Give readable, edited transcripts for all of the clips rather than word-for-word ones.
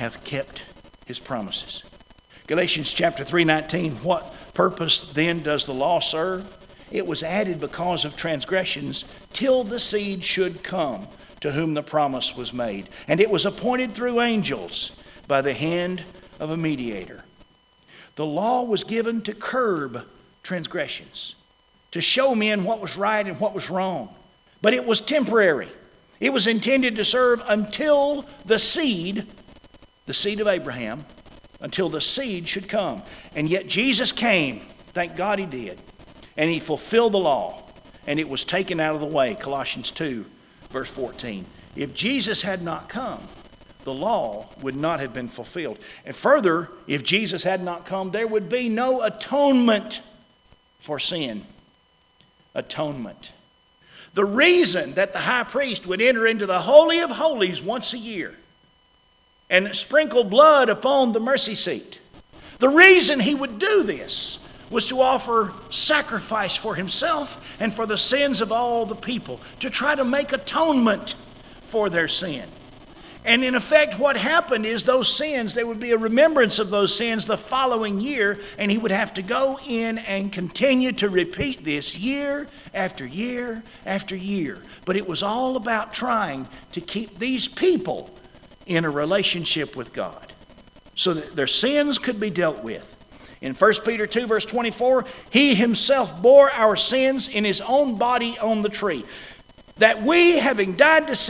have kept his promises. Galatians chapter 3:19, what purpose then does the law serve? It was added because of transgressions till the seed should come to whom the promise was made. And it was appointed through angels by the hand of a mediator. The law was given to curb transgressions, to show men what was right and what was wrong. But it was temporary. It was intended to serve until the seed of Abraham, until the seed should come. And yet Jesus came, thank God he did, and he fulfilled the law, and it was taken out of the way. Colossians 2, verse 14. If Jesus had not come, the law would not have been fulfilled. And further, if Jesus had not come, there would be no atonement for sin. Atonement. The reason that the high priest would enter into the Holy of Holies once a year and sprinkle blood upon the mercy seat, the reason he would do this was to offer sacrifice for himself and for the sins of all the people, to try to make atonement for their sin. And in effect, what happened is those sins, there would be a remembrance of those sins the following year, and he would have to go in and continue to repeat this year after year after year. But it was all about trying to keep these people in a relationship with God so that their sins could be dealt with. In 1 Peter 2, verse 24, he himself bore our sins in his own body on the tree, that we, having died to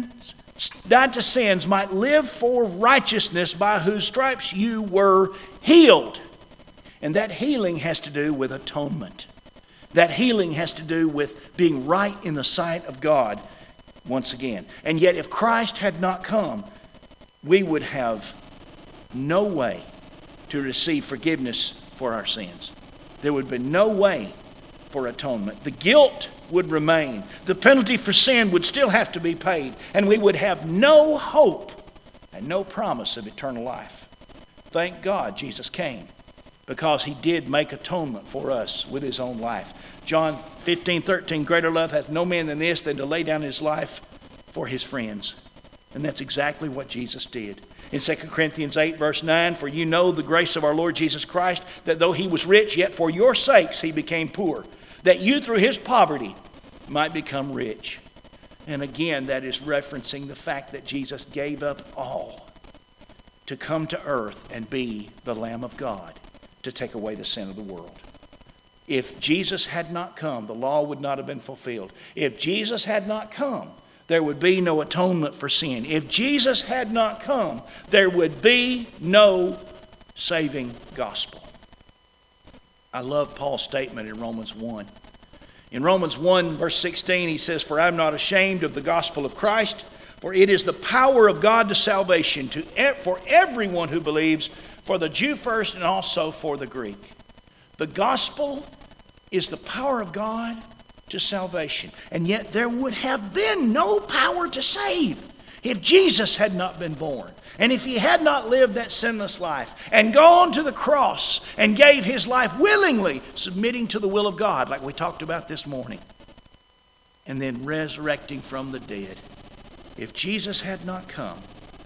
sins, might live for righteousness, by whose stripes you were healed. And that healing has to do with atonement. That healing has to do with being right in the sight of God once again. And yet if Christ had not come, we would have no way to receive forgiveness for our sins. There would be no way for atonement. The guilt would remain. The penalty for sin would still have to be paid, and we would have no hope and no promise of eternal life. Thank God Jesus came, because he did make atonement for us with his own life. John 15:13, greater love hath no man than this, than to lay down his life for his friends. And that's exactly what Jesus did. In 2 Corinthians 8, verse 9, for you know the grace of our Lord Jesus Christ, that though he was rich, yet for your sakes he became poor, that you through his poverty might become rich. And again, that is referencing the fact that Jesus gave up all to come to earth and be the Lamb of God to take away the sin of the world. If Jesus had not come, the law would not have been fulfilled. If Jesus had not come, there would be no atonement for sin. If Jesus had not come, there would be no saving gospel. I love Paul's statement in Romans 1. In Romans 1, verse 16, he says, for I am not ashamed of the gospel of Christ, for it is the power of God to salvation for everyone who believes, for the Jew first and also for the Greek. The gospel is the power of God to salvation. And yet there would have been no power to save if Jesus had not been born. And if he had not lived that sinless life and gone to the cross and gave his life willingly, submitting to the will of God, like we talked about this morning, and then resurrecting from the dead. If Jesus had not come,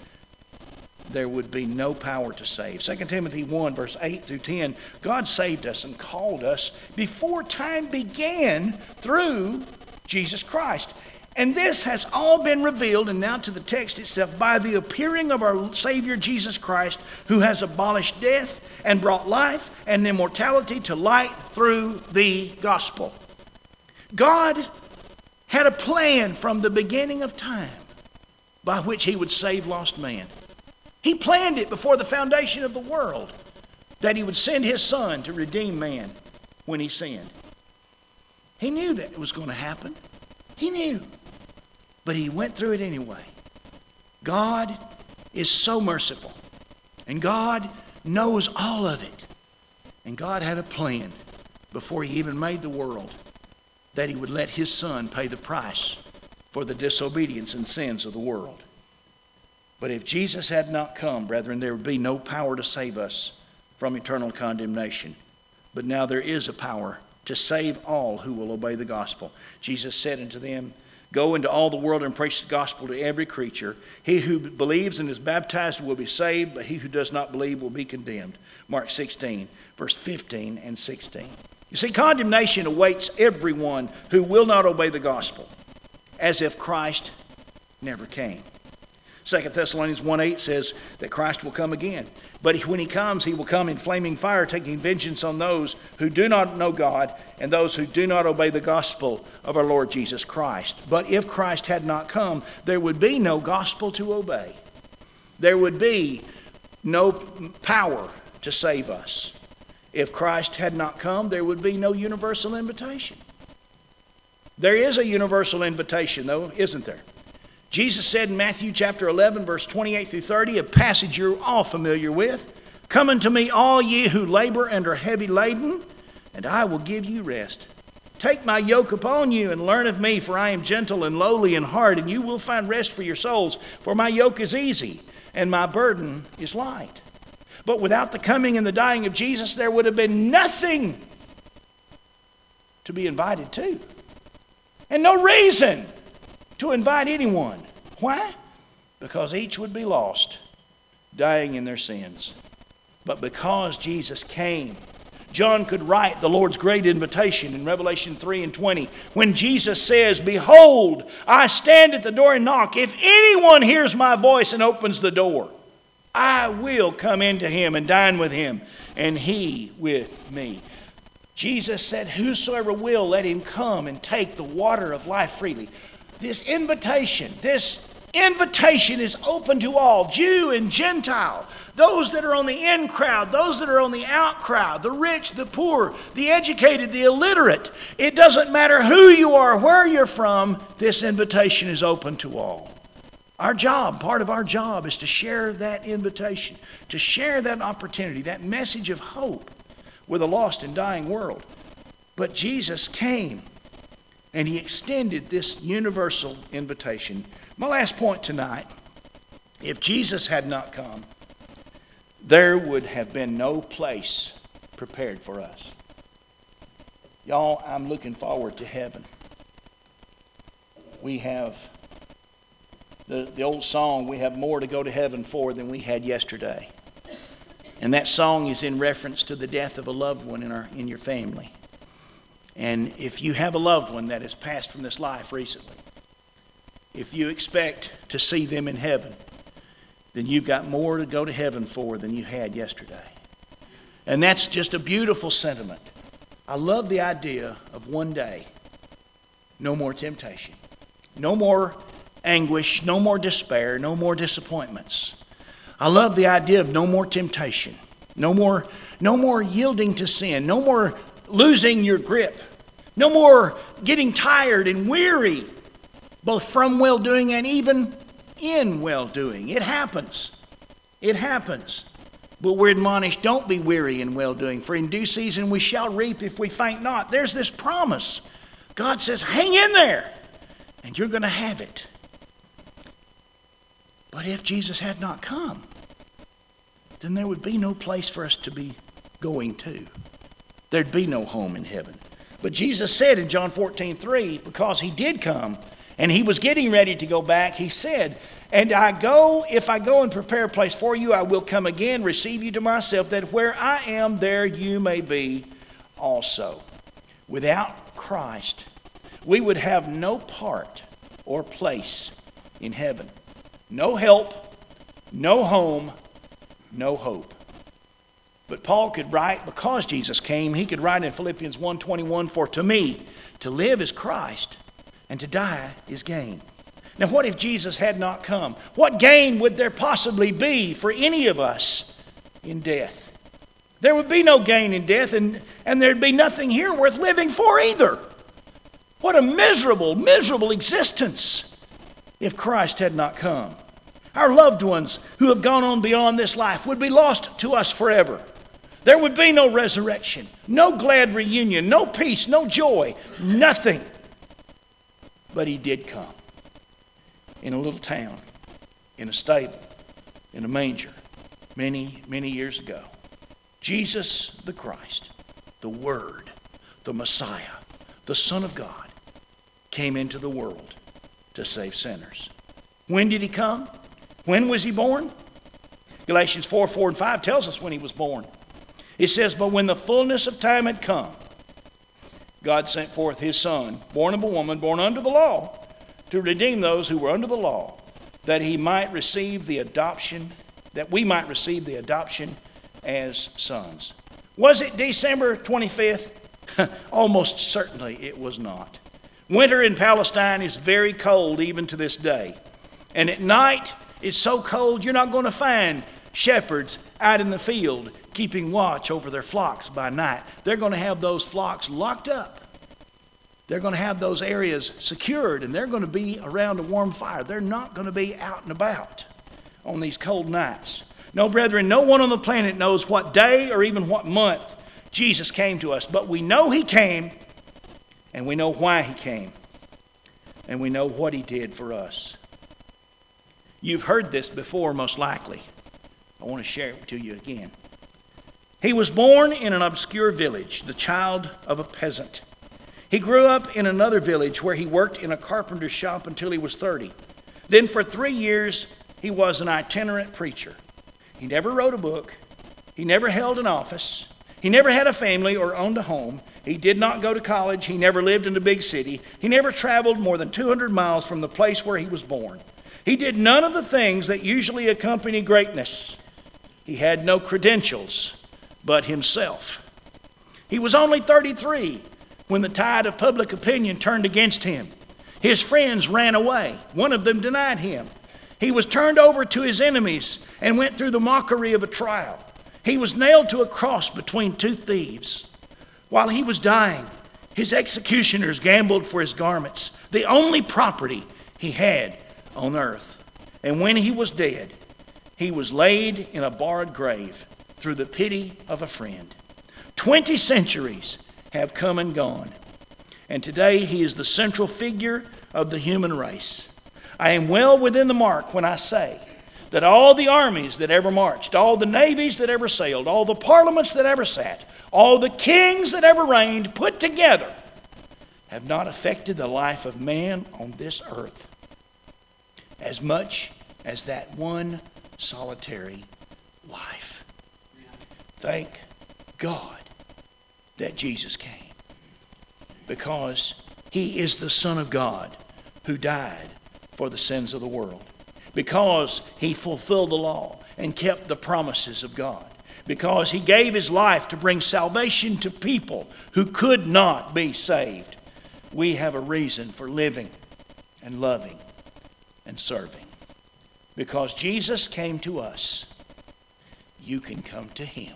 there would be no power to save. 2 Timothy 1, verse 8 through 10, God saved us and called us before time began through Jesus Christ. And this has all been revealed, and now to the text itself, by the appearing of our Savior Jesus Christ, who has abolished death and brought life and immortality to light through the gospel. God had a plan from the beginning of time by which he would save lost man. He planned it before the foundation of the world, that he would send his son to redeem man when he sinned. He knew that it was going to happen. He knew. But he went through it anyway. God is so merciful. And God knows all of it. And God had a plan before he even made the world, that he would let his son pay the price for the disobedience and sins of the world. But if Jesus had not come, brethren, there would be no power to save us from eternal condemnation. But now there is a power to save all who will obey the gospel. Jesus said unto them, Go into all the world and preach the gospel to every creature. He who believes and is baptized will be saved, but he who does not believe will be condemned. Mark 16, verse 15 and 16. You see, condemnation awaits everyone who will not obey the gospel, as if Christ never came. 2 Thessalonians 1:8 says that Christ will come again. But when he comes, he will come in flaming fire, taking vengeance on those who do not know God and those who do not obey the gospel of our Lord Jesus Christ. But if Christ had not come, there would be no gospel to obey. There would be no power to save us. If Christ had not come, there would be no universal invitation. There is a universal invitation, though, isn't there? Jesus said in Matthew chapter 11, verse 28 through 30, a passage you're all familiar with, "Come unto me, all ye who labor and are heavy laden, and I will give you rest. Take my yoke upon you and learn of me, for I am gentle and lowly in heart, and you will find rest for your souls. For my yoke is easy, and my burden is light." But without the coming and the dying of Jesus, there would have been nothing to be invited to, and no reason to invite anyone. Why? Because each would be lost, dying in their sins. But because Jesus came, John could write the Lord's great invitation in Revelation 3 and 20, when Jesus says, "Behold, I stand at the door and knock. If anyone hears my voice and opens the door, I will come into him and dine with him, and he with me." Jesus said, "Whosoever will, let him come and take the water of life freely." This invitation is open to all, Jew and Gentile, those that are on the in crowd, those that are on the out crowd, the rich, the poor, the educated, the illiterate. It doesn't matter who you are, where you're from, this invitation is open to all. Our job, part of our job, is to share that invitation, to share that opportunity, that message of hope with a lost and dying world. But Jesus came, and he extended this universal invitation. My last point tonight, if Jesus had not come, there would have been no place prepared for us. Y'all, I'm looking forward to heaven. We have the old song, we have more to go to heaven for than we had yesterday. And that song is in reference to the death of a loved one in your family. And if you have a loved one that has passed from this life recently, if you expect to see them in heaven, then you've got more to go to heaven for than you had yesterday. And that's just a beautiful sentiment. I love the idea of one day, no more temptation, no more anguish, no more despair, no more disappointments. I love the idea of no more temptation, no more yielding to sin, no more losing your grip, no more getting tired and weary, both from well-doing and even in well-doing. It happens. It happens. But we're admonished, don't be weary in well-doing, for in due season we shall reap if we faint not. There's this promise. God says, hang in there, and you're going to have it. But if Jesus had not come, then there would be no place for us to be going to. There'd be no home in heaven. But Jesus said in John 14:3, because he did come, and he was getting ready to go back, he said, "And if I go and prepare a place for you, I will come again, receive you to myself, that where I am, there you may be also." Without Christ, we would have no part or place in heaven. No help, no home, no hope. But Paul could write, because Jesus came, he could write in Philippians 1:21, "For to me, to live is Christ, and to die is gain." Now, what if Jesus had not come? What gain would there possibly be for any of us in death? There would be no gain in death, and there'd be nothing here worth living for either. What a miserable, miserable existence if Christ had not come. Our loved ones who have gone on beyond this life would be lost to us forever. There would be no resurrection, no glad reunion, no peace, no joy, nothing. But he did come in a little town, in a stable, in a manger, many, many years ago. Jesus the Christ, the Word, the Messiah, the Son of God, came into the world to save sinners. When did he come? When was he born? Galatians 4, 4, and 5 tells us when he was born. It says, but when the fullness of time had come, God sent forth his Son, born of a woman, born under the law, to redeem those who were under the law, that he might receive the adoption, that we might receive the adoption as sons. Was it December 25th? Almost certainly it was not. Winter in Palestine is very cold even to this day. And at night, it's so cold you're not going to find shepherds out in the field keeping watch over their flocks by night. They're going to have those flocks locked up. They're going to have those areas secured, and they're going to be around a warm fire. They're not going to be out and about on these cold nights. No, brethren, no one on the planet knows what day or even what month Jesus came to us. But we know he came, and we know why he came, and we know what he did for us. You've heard this before, most likely. I want to share it to you again. He was born in an obscure village, the child of a peasant. He grew up in another village where he worked in a carpenter's shop until he was 30. Then for 3 years, he was an itinerant preacher. He never wrote a book. He never held an office. He never had a family or owned a home. He did not go to college. He never lived in a big city. He never traveled more than 200 miles from the place where he was born. He did none of the things that usually accompany greatness. He had no credentials but himself. He was only 33 when the tide of public opinion turned against him. His friends ran away. One of them denied him. He was turned over to his enemies and went through the mockery of a trial. He was nailed to a cross between two thieves. While he was dying, his executioners gambled for his garments, the only property he had on earth. And when he was dead, he was laid in a borrowed grave through the pity of a friend. 20 centuries have come and gone, and today he is the central figure of the human race. I am well within the mark when I say that all the armies that ever marched, all the navies that ever sailed, all the parliaments that ever sat, all the kings that ever reigned put together have not affected the life of man on this earth as much as that one solitary life. Thank God that Jesus came, because he is the Son of God who died for the sins of the world, because he fulfilled the law and kept the promises of God, because he gave his life to bring salvation to people who could not be saved. We have a reason for living and loving and serving. Because Jesus came to us, you can come to him.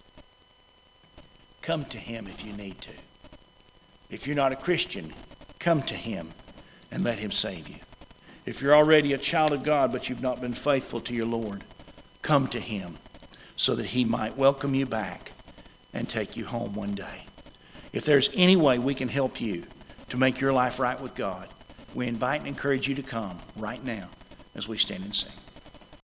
Come to him if you need to. If you're not a Christian, come to him and let him save you. If you're already a child of God but you've not been faithful to your Lord, come to him so that he might welcome you back and take you home one day. If there's any way we can help you to make your life right with God, we invite and encourage you to come right now as we stand and sing.